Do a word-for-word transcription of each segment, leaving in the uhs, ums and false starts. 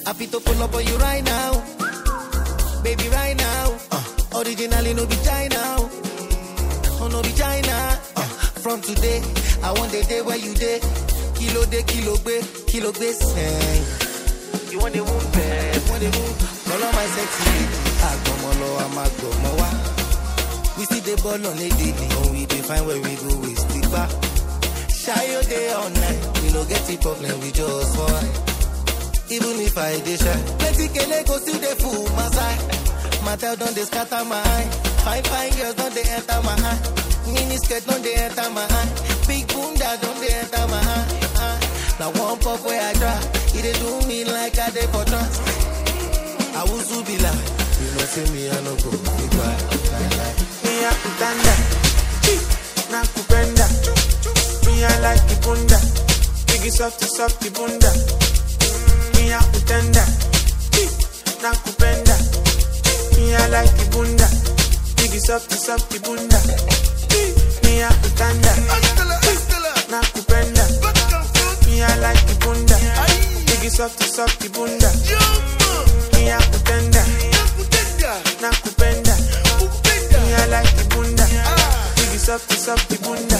Happy to pull up on you right now. Baby, right now. Uh, originally no be China. Oh, no be China. Uh, from today, I want the day where you day. Kilo de kilo be, kilo be sing. You want the wound, babe? Want the wound? Follow my sexy lady. I go molo, I'm a go mowa. We see the ball on a daily. Oh, we define where we go, we stick back. Shy your day all night. We no get the problem, we just fight. Even if I dey shy, plenty kele go still dey fool my side. My tail don't dey scatter my eye. Fine fine girls don't dey enter my eye. Mini skirt don't dey enter my eye. Big bunda don't dey enter my eye. Uh, now one pop where I try, it dey do me like I dey for trance. I will so be like, you know say me I no go be quiet. Me a kutanda, na kupenda. Me I like the bunda, biggie softy softy bunda. Me a kutanda, na kupenda. Me I like the bunda, biggie softy softy bunda. Me a kutanda, na kupenda. Me I like the bunda, biggie softy softy bunda. Me a kutanda, na kupenda. Me I like the bunda, biggie softy softy bunda.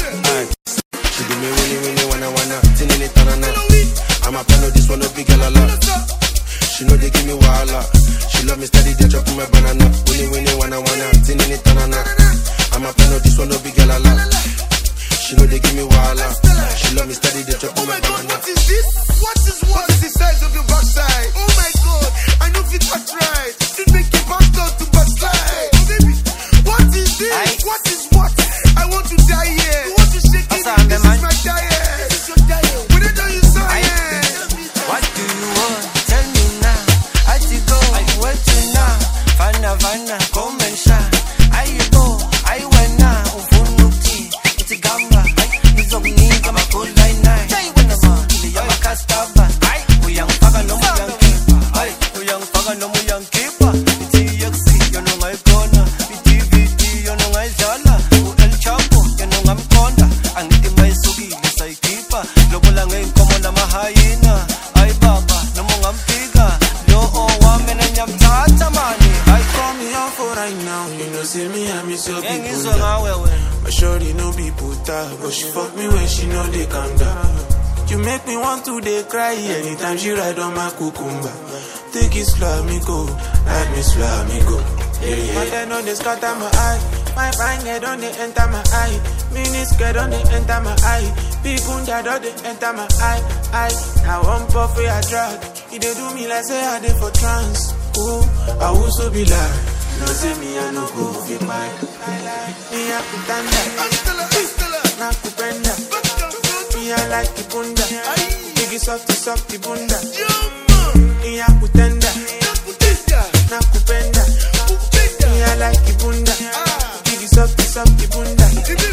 She do me winnie winnie wanna wanna, tinning it on a I'm a fan of this one, no big girl a lot. She know they give me wahala. She love me steady, they chop my banana. Winnie winnie wanna wanna, tinning it on a I'm a fan of this one, no big girl a lot. She know they give me wahala. She love me steady, they chop my banana. What is this? What is what is the size of your backside? Oh my God, I know if you touch right, it make your back down to backslide. Oh baby, what is this? I... What is what? I want to die here. You want to shake it? This is my diet. This is your diet. When I tell you science. What do you want? Tell me now. I to go. I went to now. Fana Fana, come and shine. I go. I went now. Ufunuki. It's a gamba. It's a me. I'm a cool line nine. When I'm on, I'm a castaba. We young faga no more young keeper. We young faga no more young keeper. It's a yaxi. You know my corner. It's T V D. You know my jala. El Chapo. You know I'm corner. Ang iti may sugi. It's a keeper. Lobo lang ngayon ko mo na mahayina. Ay baba, no mong ampiga. Yo o wame na nyam tatamani. I call me out for right now. You know see me I miss your people. My shorty no be puta, but she fuck me when she know they calm down. You make me want to dey cry anytime she ride on my cucumber. Take it slow, me go. Ride me slow, me go. Yeah, yeah. My head on the scatter my eye. My fine head on the enter my eye. Mini skirt on the enter my eye. Big bunda on the enter my eye. Eye. Now one puff where I drag. It dey do me like say I dey for trance. Ooh, I will so be like. No say me I no go fit my. Me a kutanda, na kupenda. Me I like the bunda, biggie softy softy bunda. Me a kutanda, na kupenda. Me I like the bunda, biggie softy softy bunda.